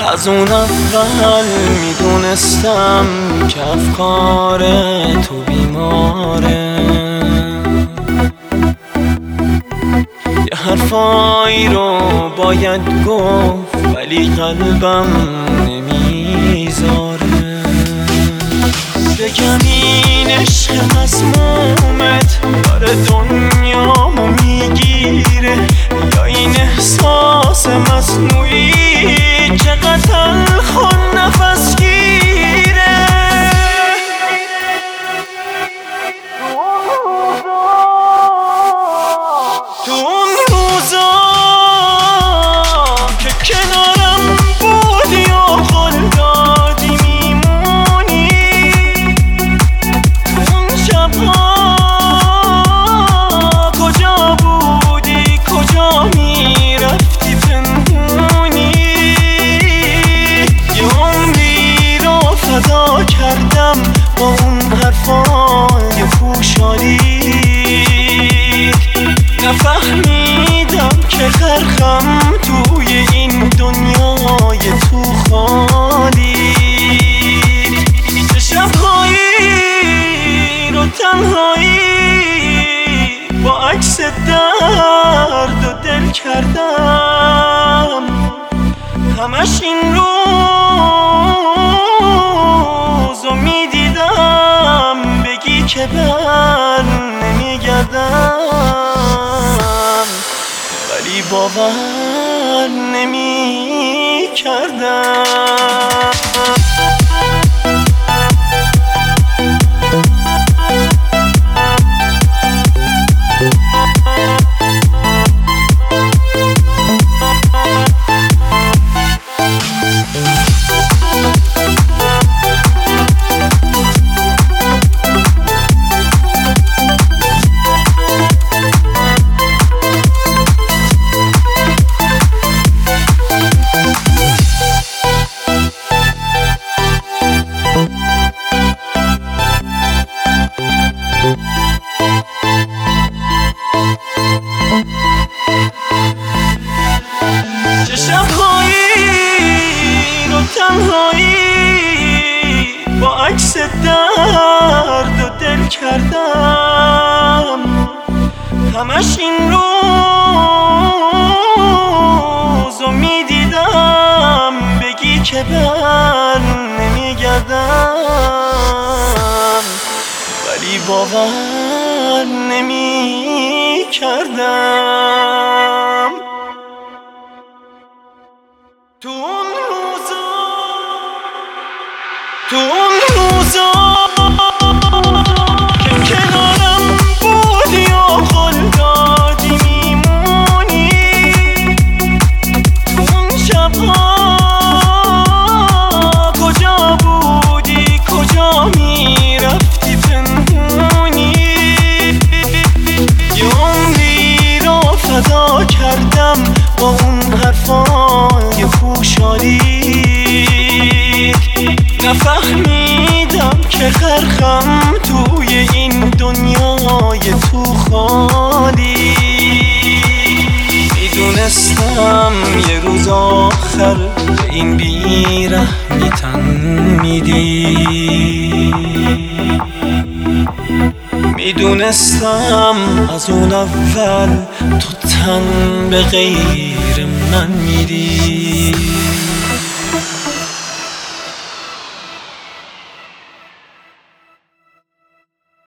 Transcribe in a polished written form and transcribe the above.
از اون اول میدونستم که افکار تو بیماره، یه حرفایی رو باید گفت ولی قلبم نمیذاره. بگم این عشق مسمومت داره دنیامو میگیره، یا این احساس مصنوعی چقدر تلخ و نفس گیره. تو اون روزا که کنارم بودی و قول دادی میمونی، تو اون شبها کجا بودی، کجا میرفتی پنهونی؟ یه عمری رو فدا کردم با اون حرفای پوشالی، نفهمیدم که غرقم توی این دنیای تو خالی. چه شبهایی رو تنهایی با عکس درد و دل کردم، همش این روزو میدیدم بگی که بر نمیگردم، ولی باور نمی کردم. چه شبهایی رو تنهایی با عکس درد و دل کردم، همش این روزو میدیدم بگی که بر نمیگردم، ولی باور نمی کردم. تو اون روزا که کنارم بودی و قول دادی میمونی، تو اون شبها کجا بودی، کجا میرفتی پنهونی؟ یه عمری رو فدا کردم با اون حرفای پوشالی، نفهمیدم که غرقم توی این دنیای تو خالی. میدونستم یه روز آخر به این بیرحمی تن میدی، میدونستم از اون اول تو تن به غیر من میدی.